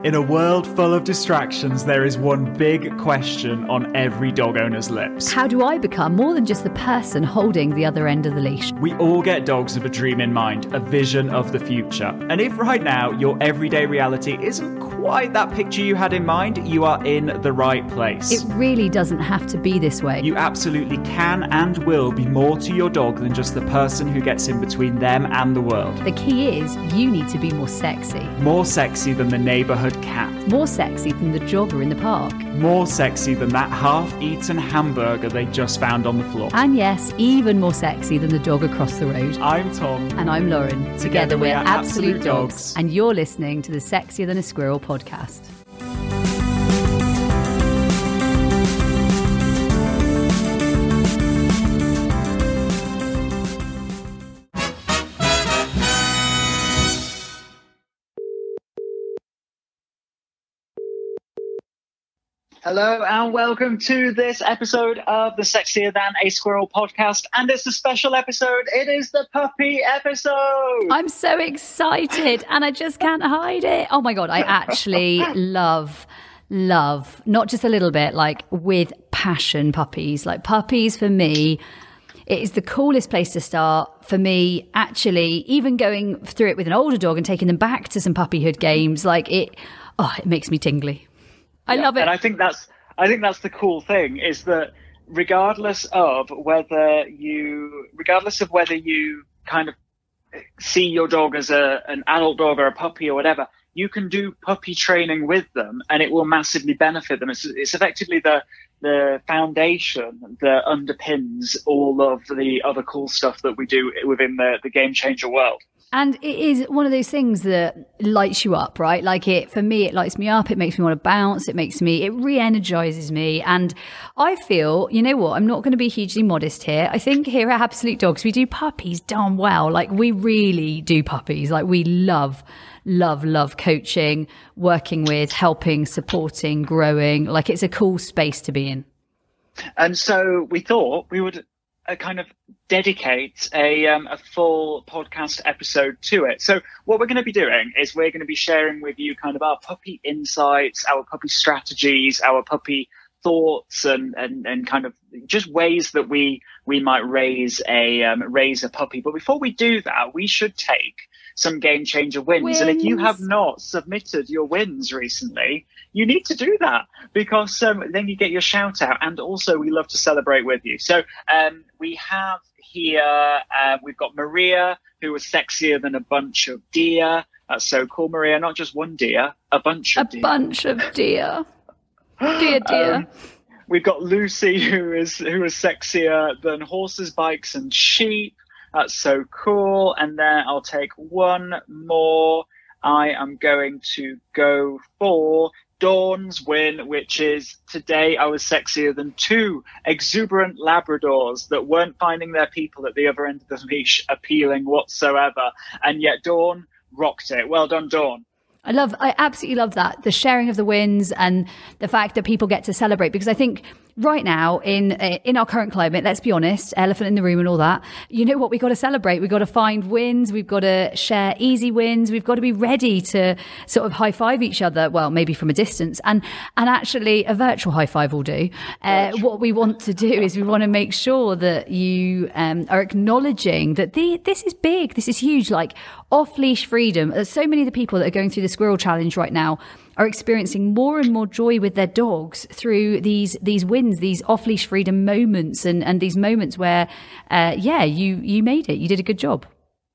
In a world full of distractions, there is one big question on every dog owner's lips. How do I become more than just the person holding the other end of the leash? We all get dogs with a dream in mind, a vision of the future. And if right now your everyday reality isn't quite that picture you had in mind, you are in the right place. It really doesn't have to be this way. You absolutely can and will be more to your dog than just the person who gets in between them and the world. The key is you need to be more sexy. More sexy than the neighbourhood cat. More sexy than the jogger in the park. More sexy than that half-eaten hamburger they just found on the floor. And yes, even more sexy than the dog across the road. I'm Tom. And I'm Lauren. Together we're Absolute Dogs. And you're listening to the Sexier Than a Squirrel podcast. Hello and welcome to this episode of the Sexier Than a Squirrel podcast, and it's a special episode. It is the puppy episode. I'm so excited and I just can't hide it. Oh my God, I actually love, not just a little bit, like with passion puppies. Like puppies for me, it is the coolest place to start for me, actually, even going through it with an older dog and taking them back to some puppyhood games. Like it makes me tingly. I love it. And I think that's the cool thing is that regardless of whether you kind of see your dog as an adult dog or a puppy or whatever, you can do puppy training with them and it will massively benefit them. It's effectively the foundation that underpins all of the other cool stuff that we do within the Game Changer world. And it is one of those things that lights you up, right? Like for me, it lights me up. It makes me want to bounce. It re-energizes me. And I feel, you know what? I'm not going to be hugely modest here. I think here at Absolute Dogs, we do puppies darn well. Like we really do puppies. Like we love coaching, working with, helping, supporting, growing. Like it's a cool space to be in. And so we thought we would kind of dedicate a full podcast episode to it. So what we're going to be doing is we're going to be sharing with you kind of our puppy insights, our puppy strategies, our puppy thoughts, and kind of just ways that we might raise a puppy. But before we do that, we should take some Game Changer wins. And if you have not submitted your wins recently, you need to do that because then you get your shout out. And also we love to celebrate with you. So we have here, we've got Maria, who was sexier than a bunch of deer. That's so cool, Maria. Not just one deer, a bunch of deer. A bunch of deer. Dear. We've got Lucy, who is sexier than horses, bikes, and sheep. That's so cool. And then I'll take one more. I am going to go for Dawn's win, which is today I was sexier than two exuberant Labradors that weren't finding their people at the other end of the leash appealing whatsoever. And yet Dawn rocked it. Well done, Dawn. I absolutely love that. The sharing of the wins and the fact that people get to celebrate, because I think right now in our current climate, let's be honest, elephant in the room and all that, you know what, we got to celebrate. We've got to find wins. We've got to share easy wins. We've got to be ready to sort of high five each other. Well, maybe from a distance and actually a virtual high five will do. What we want to do is we want to make sure that you are acknowledging that this is big. This is huge. Like off leash freedom. There's so many of the people that are going through the Squirrel Challenge right now are experiencing more and more joy with their dogs through these wins, these off-leash freedom moments and these moments where, you made it. You did a good job.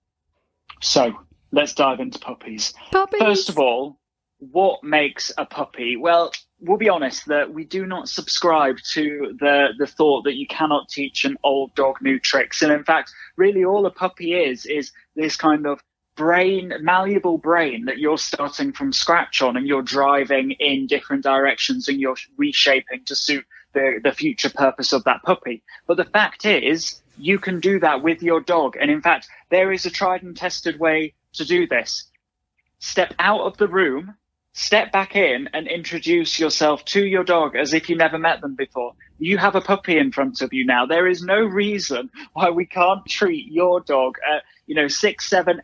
So let's dive into puppies. First of all, what makes a puppy? Well, we'll be honest that we do not subscribe to the thought that you cannot teach an old dog new tricks. And in fact, really all a puppy is this kind of malleable brain that you're starting from scratch on and you're driving in different directions and you're reshaping to suit the future purpose of that puppy. But the fact is, you can do that with your dog. And in fact, there is a tried and tested way to do this. Step out of the room, step back in and introduce yourself to your dog as if you never met them before. You have a puppy in front of you now. There is no reason why we can't treat your dog at, 6, 7, 8,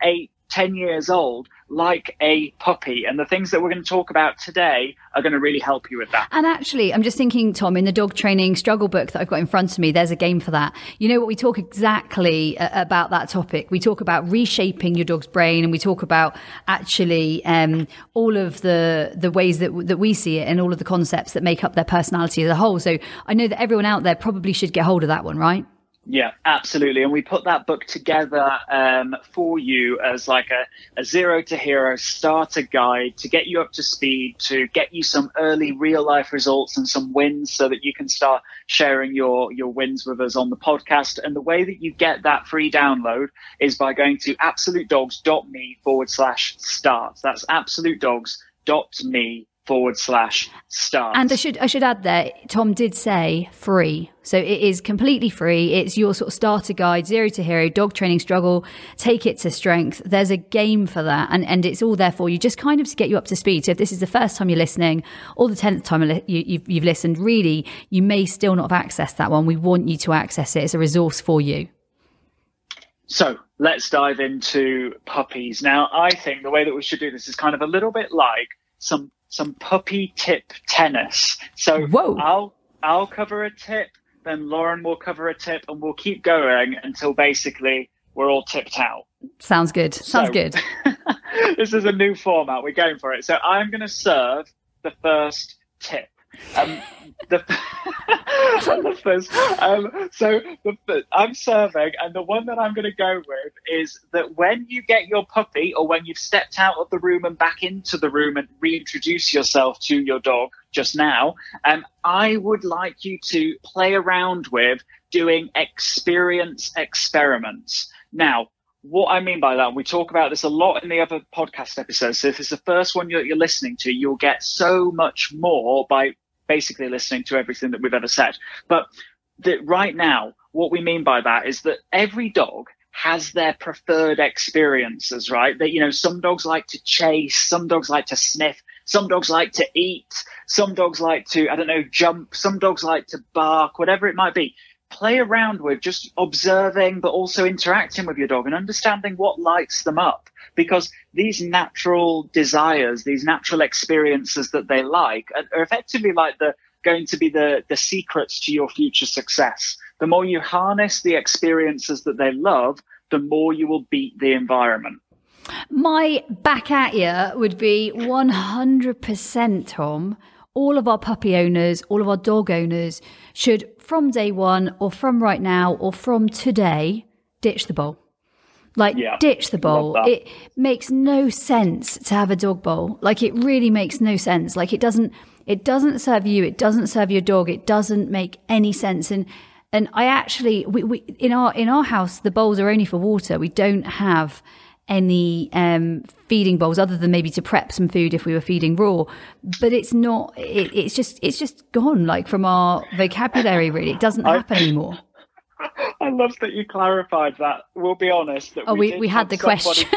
10 years old like a puppy. And the things that we're going to talk about today are going to really help you with that. And actually, I'm just thinking, Tom, in the dog training struggle book that I've got in front of me, there's a game for that. You know what? We talk exactly about that topic. We talk about reshaping your dog's brain, and we talk about actually all of the ways that we see it and all of the concepts that make up their personality as a whole. So I know that everyone out there probably should get hold of that one, right? Yeah, absolutely. And we put that book together for you as like a zero to hero starter guide to get you up to speed, to get you some early real life results and some wins so that you can start sharing your wins with us on the podcast. And the way that you get that free download is by going to absolutedogs.me/start. That's absolutedogs.me/start. And I should add there, Tom did say free. So it is completely free. It's your sort of starter guide, zero to hero, dog training struggle, take it to strength. There's a game for that. And it's all there for you, just kind of to get you up to speed. So if this is the first time you're listening or the 10th time you've listened, really, you may still not have accessed that one. We want you to access it. It's a resource for you. So let's dive into puppies. Now, I think the way that we should do this is kind of a little bit like some puppy tip tennis. So whoa. I'll cover a tip, then Lauren will cover a tip, and we'll keep going until basically we're all tipped out. Sounds good. Good. This is a new format. We're going for it. So I'm going to serve the first tip. I'm serving, and the one that I'm going to go with is that when you get your puppy, or when you've stepped out of the room and back into the room and reintroduce yourself to your dog just now, I would like you to play around with doing experience experiments. Now, what I mean by that, we talk about this a lot in the other podcast episodes. So if it's the first one you're listening to, you'll get so much more by basically listening to everything that we've ever said. But right now, what we mean by that is that every dog has their preferred experiences, right? That, you know, some dogs like to chase, some dogs like to sniff, some dogs like to eat, some dogs like to, jump, some dogs like to bark, whatever it might be. Play around with just observing, but also interacting with your dog and understanding what lights them up. Because these natural desires, these natural experiences that they like are effectively like going to be the secrets to your future success. The more you harness the experiences that they love, the more you will beat the environment. My back at you would be 100%, Tom. All of our puppy owners, all of our dog owners should, from day one or from right now or from today, ditch the bowl. Ditch the bowl. It makes no sense to have a dog bowl. Like, it really makes no sense. Like, it doesn't serve you. It doesn't serve your dog. It doesn't make any sense. And I actually, we in our house, the bowls are only for water. We don't have any feeding bowls other than maybe to prep some food if we were feeding raw. But it's not. It's just gone, like, from our vocabulary. Really, it doesn't happen anymore. I love that you clarified that. We'll be honest. That we had the question.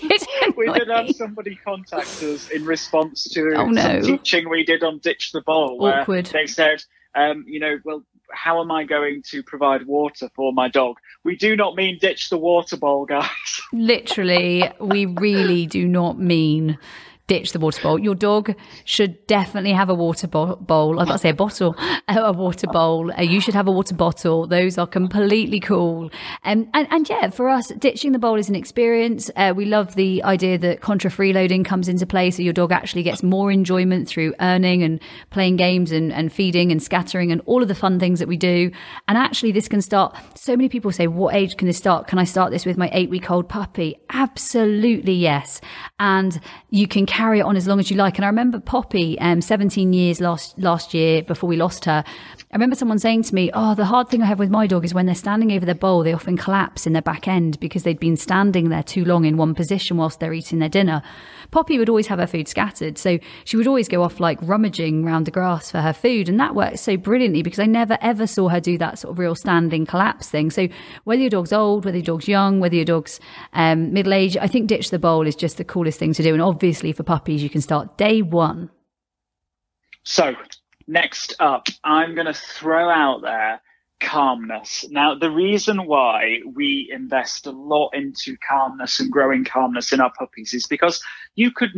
We did have somebody contact us in response to some teaching we did on Ditch the Bowl. Awkward. They said, well, how am I going to provide water for my dog? We do not mean ditch the water bowl, guys. Literally, we really do not mean ditch the water bowl. Your dog should definitely have a water bowl. I was about to say a bottle, a water bowl. You should have a water bottle. Those are completely cool. And yeah, for us, ditching the bowl is an experience. We love the idea that contra freeloading comes into play. So your dog actually gets more enjoyment through earning and playing games and feeding and scattering and all of the fun things that we do. And actually this can start, so many people say, what age can this start? Can I start this with my 8-week-old puppy? Absolutely, yes. And you can carry it on as long as you like. And I remember Poppy, 17 years last year before we lost her. I remember someone saying to me, the hard thing I have with my dog is when they're standing over their bowl, they often collapse in their back end because they'd been standing there too long in one position whilst they're eating their dinner. Poppy would always have her food scattered. So she would always go off like rummaging around the grass for her food. And that worked so brilliantly because I never ever saw her do that sort of real standing collapse thing. So whether your dog's old, whether your dog's young, whether your dog's middle-aged, I think ditch the bowl is just the coolest thing to do. And obviously for puppies, you can start day one. So next up, I'm going to throw out there calmness. Now, the reason why we invest a lot into calmness and growing calmness in our puppies is because you could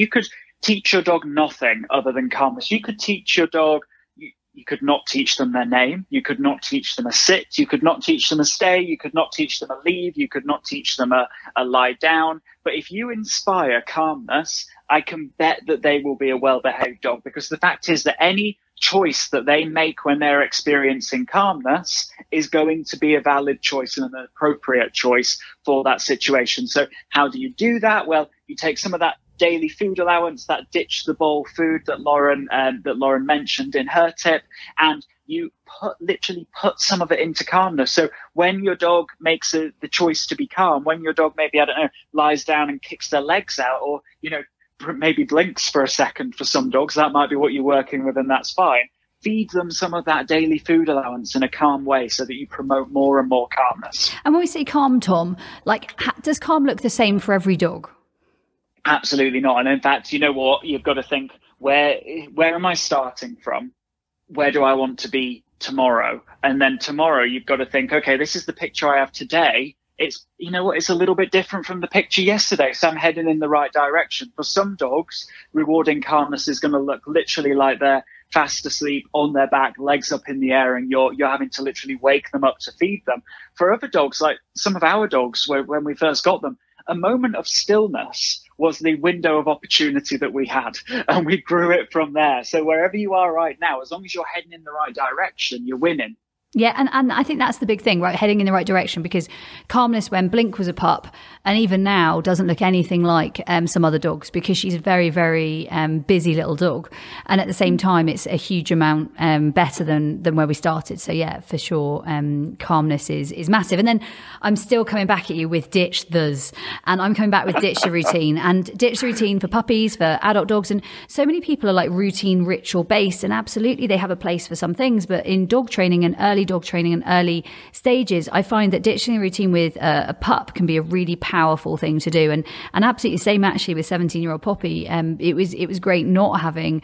teach your dog nothing other than calmness. You could teach your dog, you could not teach them their name. You could not teach them a sit. You could not teach them a stay. You could not teach them a leave. You could not teach them a lie down. But if you inspire calmness, I can bet that they will be a well-behaved dog, because the fact is that any choice that they make when they're experiencing calmness is going to be a valid choice and an appropriate choice for that situation. So how do you do that? Well, you take some of that daily food allowance, that ditch the bowl food that Lauren mentioned in her tip, and you literally put some of it into calmness. So when your dog makes the choice to be calm, when your dog maybe, I don't know, lies down and kicks their legs out, or, you know, maybe blinks for a second for some dogs, that might be what you're working with, and that's fine. Feed them some of that daily food allowance in a calm way so that you promote more and more calmness. And when we say calm, Tom, like, does calm look the same for every dog? Absolutely not. And in fact, you know what? You've got to think, where am I starting from? Where do I want to be tomorrow? And then tomorrow you've got to think, okay, this is the picture I have today. It's, you know what, it's a little bit different from the picture yesterday. So I'm heading in the right direction. For some dogs, rewarding calmness is going to look literally like they're fast asleep on their back, legs up in the air, and you're having to literally wake them up to feed them. For other dogs, like some of our dogs, when we first got them, a moment of stillness was the window of opportunity that we had, and we grew it from there. So wherever you are right now, as long as you're heading in the right direction, you're winning. Yeah, and I think that's the big thing, right? Heading in the right direction, because calmness when Blink was a pup, and even now, doesn't look anything like some other dogs, because she's a very, very busy little dog. And at the same time, it's a huge amount better than where we started. So yeah, for sure, calmness is massive. And then I'm still coming back at you with ditch those, and I'm coming back with ditch the routine. And ditch the routine for puppies, for adult dogs. And so many people are like routine ritual based, and absolutely they have a place for some things. But in dog training and early dog training and early stages, I find that ditching a routine with a pup can be a really powerful thing to do. And absolutely the same actually with 17-year-old Poppy. It was great not having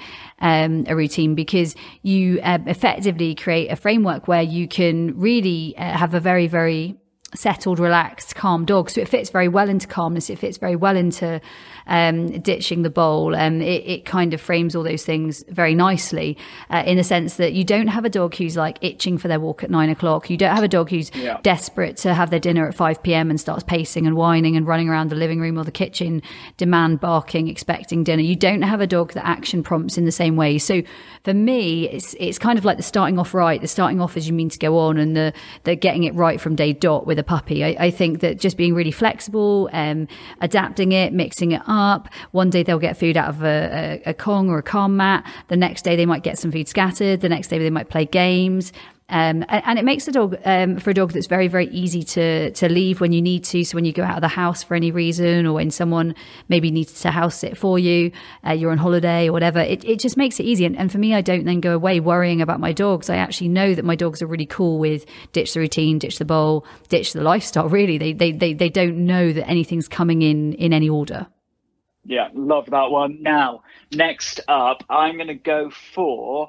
a routine, because you effectively create a framework where you can really have a very, very settled, relaxed, calm dog. So it fits very well into calmness. It fits very well into ditching the bowl. It kind of frames all those things very nicely in the sense that you don't have a dog who's like itching for their walk at 9 o'clock. You don't have a dog who's desperate to have their dinner at 5 p.m. and starts pacing and whining and running around the living room or the kitchen, demand barking, expecting dinner. You don't have a dog that action prompts in the same way. So for me, it's kind of like the starting off right. The starting off as you mean to go on, and the getting it right from day dot with a puppy. I think that just being really flexible, adapting it, mixing it up. One day they'll get food out of a Kong or a calm mat. The next day they might get some food scattered. The next day they might play games. And it makes a dog, for a dog that's very, very easy to leave when you need to. So when you go out of the house for any reason, or when someone maybe needs to house sit for you, you're on holiday or whatever, it just makes it easy. And for me, I don't then go away worrying about my dogs. I actually know that my dogs are really cool with ditch the routine, ditch the bowl, ditch the lifestyle. Really, they don't know that anything's coming in any order. Yeah, love that one. Now, next up, I'm going to go for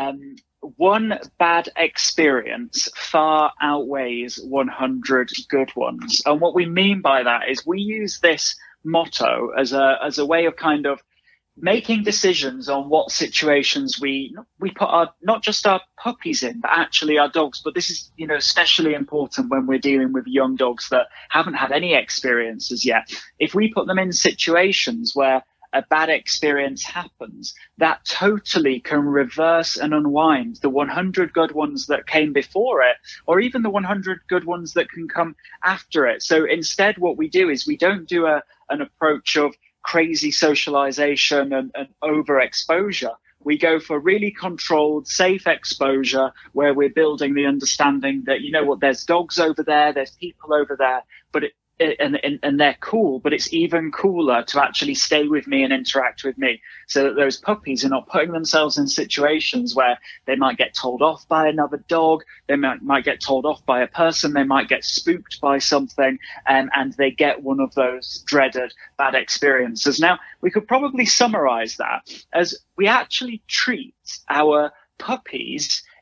one bad experience far outweighs 100 good ones. And what we mean by that is we use this motto as a way of kind of making decisions on what situations we put not just our puppies in, but actually our dogs. But this is, especially important when we're dealing with young dogs that haven't had any experiences yet. If we put them in situations where a bad experience happens, that totally can reverse and unwind the 100 good ones that came before it, or even the 100 good ones that can come after it. So instead, what we do is we don't do an approach of crazy socialization and overexposure. We go for really controlled, safe exposure where we're building the understanding that, there's dogs over there, there's people over there, but and they're cool, but it's even cooler to actually stay with me and interact with me, so that those puppies are not putting themselves in situations where they might get told off by another dog, they might get told off by a person, they might get spooked by something, and they get one of those dreaded bad experiences. Now, we could probably summarize that as we actually treat our puppies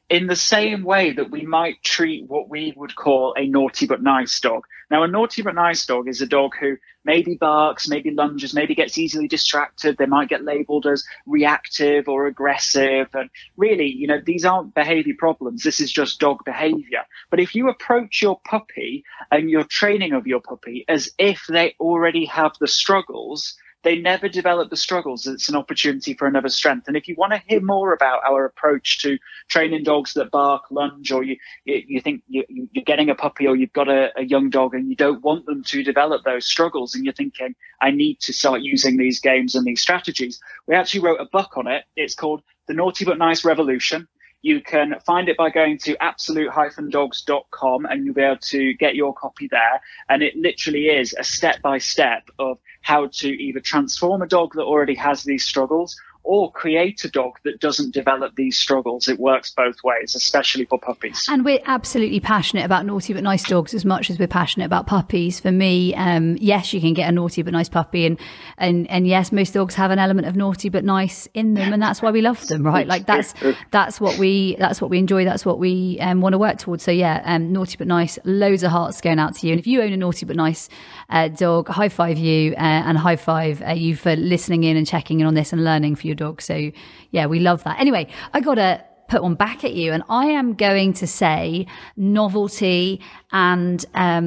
in the same way that we might treat what we would call a naughty but nice dog. Now, a naughty but nice dog is a dog who maybe barks, maybe lunges, maybe gets easily distracted. They might get labeled as reactive or aggressive. And really, you know, these aren't behavior problems. This is just dog behavior. But if you approach your puppy and your training of your puppy as if they already have the struggles, they never develop the struggles. It's an opportunity for another strength. And if you want to hear more about our approach to training dogs that bark, lunge, or you think you're getting a puppy or you've got a young dog and you don't want them to develop those struggles and you're thinking, I need to start using these games and these strategies, we actually wrote a book on it. It's called The Naughty But Nice Revolution. You can find it by going to absolute-dogs.com and you'll be able to get your copy there. And it literally is a step-by-step of how to either transform a dog that already has these struggles or create a dog that doesn't develop these struggles. It works both ways, especially for puppies. And we're absolutely passionate about naughty but nice dogs as much as we're passionate about puppies. For me, yes, you can get a naughty but nice puppy, and yes, most dogs have an element of naughty but nice in them, and that's why we love them, right? Like that's what we enjoy. That's what we want to work towards. So yeah, naughty but nice, loads of hearts going out to you. And if you own a naughty but nice dog, high five you, and high five you for listening in and checking in on this and learning for your dog. So yeah, we love that. Anyway, I gotta put one back at you, and I am going to say novelty and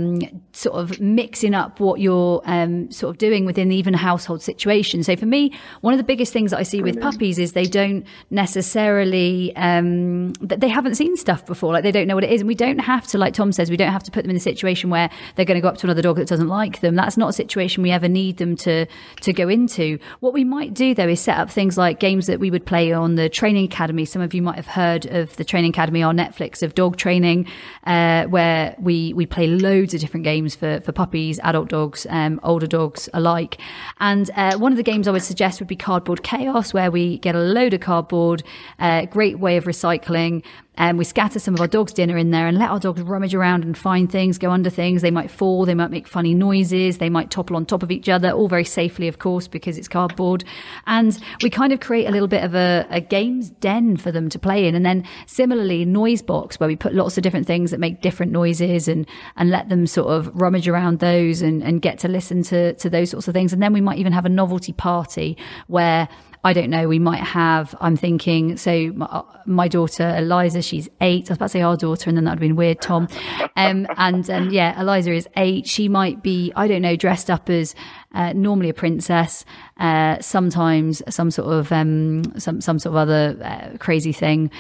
sort of mixing up what you're sort of doing within even a household situation. So for me, one of the biggest things that I see with puppies is they don't necessarily they haven't seen stuff before, like they don't know what it is. And we don't have to, like Tom says, we don't have to put them in a situation where they're going to go up to another dog that doesn't like them. That's not a situation we ever need them to go into. What we might do though is set up things like games that we would play on the Training Academy. Some of you might have heard of the Training Academy on Netflix of dog training, where we play loads of different games for puppies, adult dogs, older dogs alike. And one of the games I would suggest would be Cardboard Chaos, where we get a load of cardboard, great way of recycling. We scatter some of our dog's dinner in there and let our dogs rummage around and find things, go under things. They might fall, they might make funny noises, they might topple on top of each other, all very safely, of course, because it's cardboard. And we kind of create a little bit of a games den for them to play in. And then similarly, Noise Box, where we put lots of different things that make different noises and let them sort of rummage around those and get to listen to those sorts of things. And then we might even have a novelty party where, I don't know, we might have, I'm thinking, so my daughter, Eliza, she's 8. I was about to say our daughter, and then that would have been weird, Tom. Yeah, Eliza is 8. She might be, I don't know, dressed up as normally a princess, sometimes some sort of other crazy thing.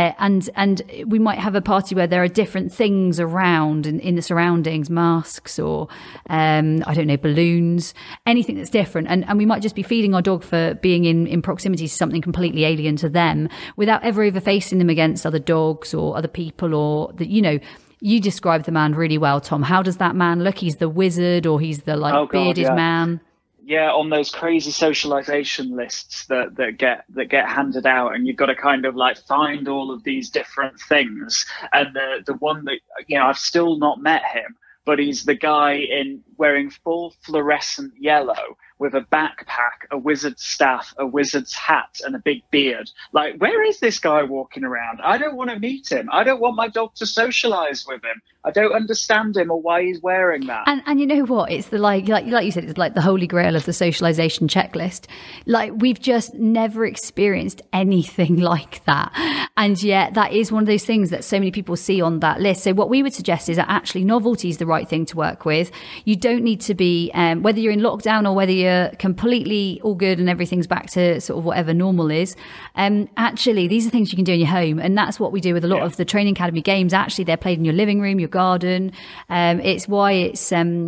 And we might have a party where there are different things around in the surroundings, masks or, I don't know, balloons, anything that's different. And we might just be feeding our dog for being in proximity to something completely alien to them without ever facing them against other dogs or other people, or that, you know, you described the man really well, Tom. How does that man look? He's the wizard, or he's the bearded man? Yeah, on those crazy socialization lists that get handed out, and you've got to kind of like find all of these different things. And the one that, you know, I've still not met him, but he's the guy in wearing full fluorescent yellow with a backpack, a wizard's staff, a wizard's hat, and a big beard. Like, where is this guy walking around? I don't want to meet him. I don't want my dog to socialize with him. I don't understand him or why he's wearing that. And you know what? It's the like you said, it's like the holy grail of the socialization checklist. Like, we've just never experienced anything like that. And yet that is one of those things that so many people see on that list. So what we would suggest is that actually novelty is the right thing to work with. You don't need to be, whether you're in lockdown or whether you're completely all good and everything's back to sort of whatever normal is. Actually, these are things you can do in your home. And that's what we do with a lot of the Training Academy games. Actually, they're played in your living room, your garden. It's why it's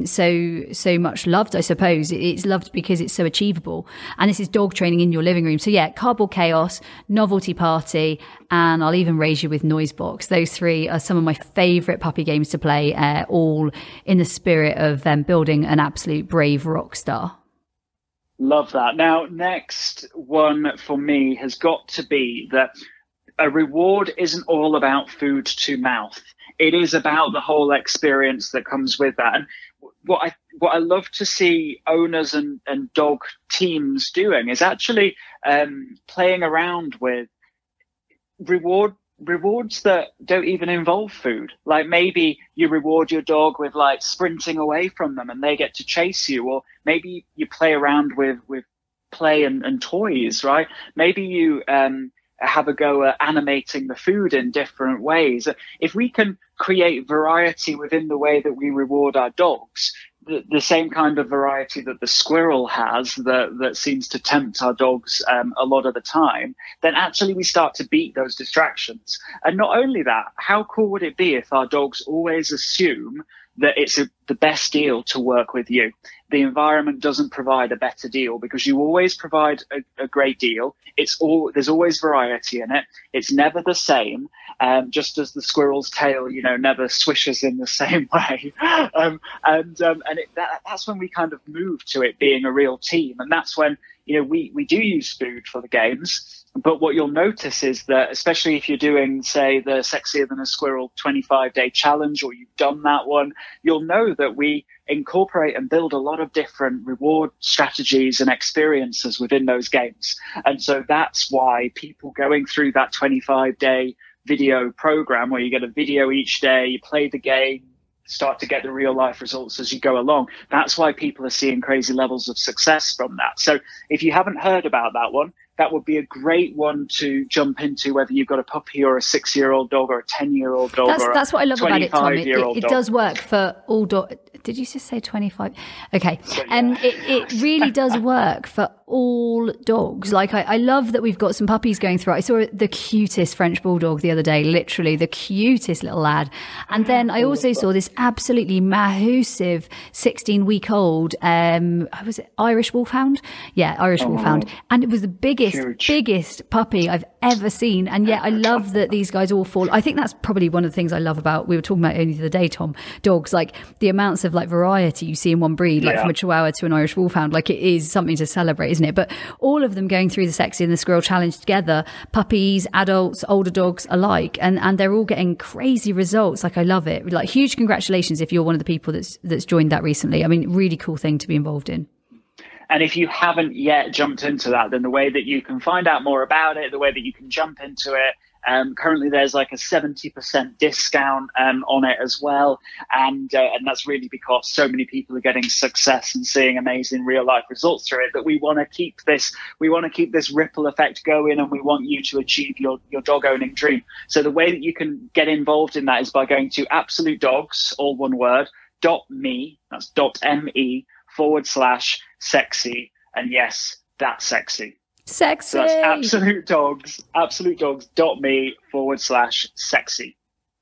so much loved, I suppose. It's loved because it's so achievable. And this is dog training in your living room. So yeah, Cardboard Chaos, Novelty Party, and I'll even raise you with Noise Box. Those three are some of my favourite puppy games to play, all in the spirit of building an absolute brave rock star. Love that. Now, next one for me has got to be that a reward isn't all about food to mouth. It is about the whole experience that comes with that. And what I love to see owners and dog teams doing is actually playing around with reward rewards that don't even involve food. Like maybe you reward your dog with like sprinting away from them and they get to chase you, or maybe you play around with play and toys, right? Maybe you have a go at animating the food in different ways. If we can create variety within the way that we reward our dogs, the same kind of variety that the squirrel has that seems to tempt our dogs a lot of the time, then actually we start to beat those distractions. And not only that, how cool would it be if our dogs always assume that it's the best deal to work with you? The environment doesn't provide a better deal because you always provide a great deal. There's always variety in it. It's never the same. Just as the squirrel's tail, never swishes in the same way. That's when we kind of move to it being a real team. And that's when, we do use food for the games. But what you'll notice is that, especially if you're doing, say, the Sexier Than a Squirrel 25-day challenge, or you've done that one, you'll know that we incorporate and build a lot of different reward strategies and experiences within those games. And so that's why people going through that 25-day video program, where you get a video each day, you play the game, start to get the real life results as you go along. That's why people are seeing crazy levels of success from that. So if you haven't heard about that one, that would be a great one to jump into, whether you've got a puppy or a 6-year-old dog or a 10-year-old dog. That's what I love about it, Tom. It does work for all dogs. Did you just say 25? Okay. And it really does work for all dogs. Like I love that we've got some puppies going through. I saw the cutest French bulldog the other day, literally the cutest little lad. And then I also saw this absolutely massive 16-week-old, was it Irish Wolfhound? Yeah, Irish Wolfhound. And it was the biggest puppy I've ever seen. And yet I love that these guys all fall. I think that's probably one of the things I love about, we were talking about only the other day, Tom, dogs, like the amounts of like variety you see in one breed, like from a Chihuahua to an Irish Wolfhound, like it is something to celebrate, isn't it? But all of them going through the Sexy and the Squirrel challenge together, puppies, adults, older dogs alike, and they're all getting crazy results. Like I love it. Like huge congratulations if you're one of the people that's joined that recently. I mean, really cool thing to be involved in. And if you haven't yet jumped into that, then the way that you can find out more about it, the way that you can jump into it, currently there's like a 70% discount on it as well. And that's really because so many people are getting success and seeing amazing real life results through it, that we want to keep this ripple effect going, and we want you to achieve your dog owning dream. So the way that you can get involved in that is by going to Absolute Dogs, all one word, .me, that's .me /sexy. And yes, that's sexy. Sexy. So that's absolutedogs.me /sexy.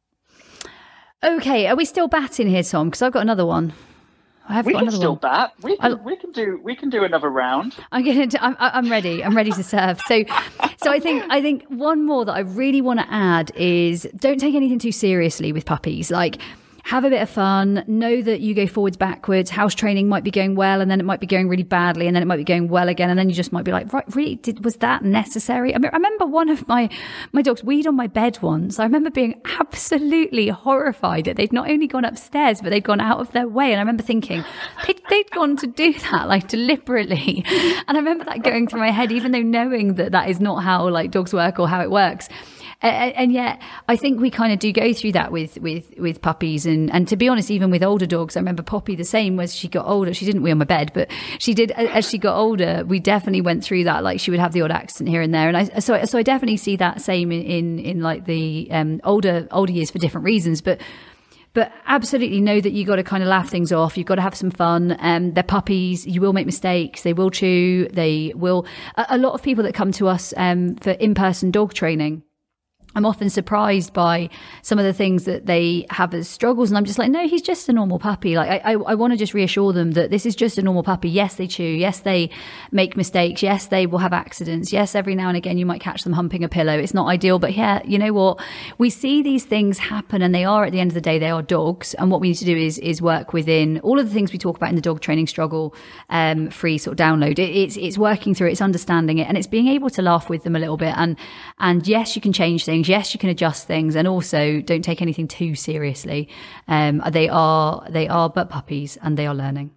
Okay, are we still batting here, Tom? Because I've got another one. We can still bat. We can do another round. I'm ready. I'm ready to serve. So I think one more that I really want to add is, don't take anything too seriously with puppies. Like, have a bit of fun. Know that you go forwards, backwards. House training might be going well, and then it might be going really badly, and then it might be going well again, and then you just might be like, right, really, was that necessary? I mean, I remember one of my dogs weed on my bed once. I remember being absolutely horrified that they'd not only gone upstairs, but they'd gone out of their way. And I remember thinking they'd gone to do that, like, deliberately. And I remember that going through my head, even though knowing that is not how like dogs work or how it works. And yet I think we kind of do go through that with puppies. And to be honest, even with older dogs, I remember Poppy the same. As she got older, she didn't wee on my bed, but she did as she got older. We definitely went through that. Like, she would have the odd accident here and there. And so I definitely see that same in like the older years for different reasons. But absolutely know that you got to kind of laugh things off. You've got to have some fun. They're puppies. You will make mistakes. They will chew. They will. A lot of people that come to us for in-person dog training, I'm often surprised by some of the things that they have as struggles. And I'm just like, no, he's just a normal puppy. Like, I want to just reassure them that this is just a normal puppy. Yes, they chew. Yes, they make mistakes. Yes, they will have accidents. Yes, every now and again, you might catch them humping a pillow. It's not ideal, but yeah, you know what? We see these things happen, and they are, at the end of the day, they are dogs. And what we need to do is work within all of the things we talk about in the dog training struggle free sort of download. It's working through it. It's understanding it, and it's being able to laugh with them a little bit. And yes, you can change things. Yes, you can adjust things, and also don't take anything too seriously. They are but puppies, and they are learning.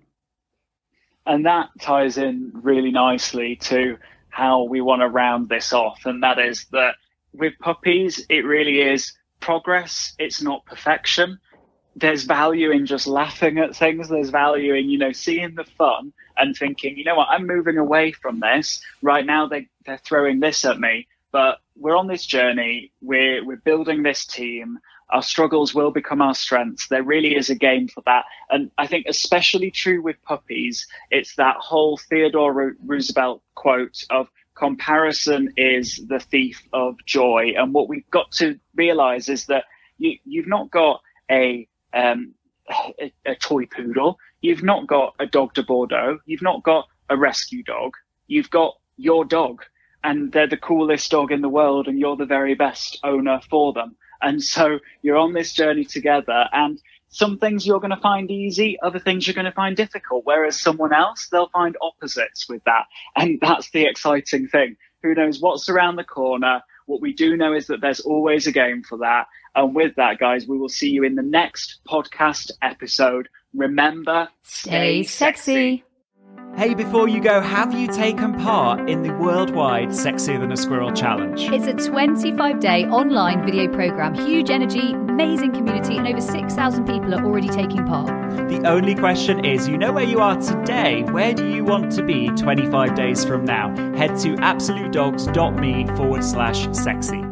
And that ties in really nicely to how we want to round this off, and that is that with puppies, it really is progress. It's not perfection. There's value in just laughing at things. There's value in, seeing the fun and thinking, you know what, I'm moving away from this. Right now, they're throwing this at me. But we're on this journey. We're building this team. Our struggles will become our strengths. There really is a game for that. And I think especially true with puppies, it's that whole Theodore Roosevelt quote of comparison is the thief of joy. And what we've got to realize is that you've not got a toy poodle. You've not got a dog de Bordeaux. You've not got a rescue dog. You've got your dog. And they're the coolest dog in the world, and you're the very best owner for them. And so you're on this journey together, and some things you're going to find easy, other things you're going to find difficult, whereas someone else, they'll find opposites with that. And that's the exciting thing. Who knows what's around the corner? What we do know is that there's always a game for that. And with that, guys, we will see you in the next podcast episode. Remember, stay sexy. Hey, before you go, have you taken part in the worldwide Sexier Than a Squirrel Challenge? It's a 25-day online video program, huge energy, amazing community, and over 6,000 people are already taking part. The only question is, you know where you are today. Where do you want to be 25 days from now? Head to absolutedogs.me/sexy.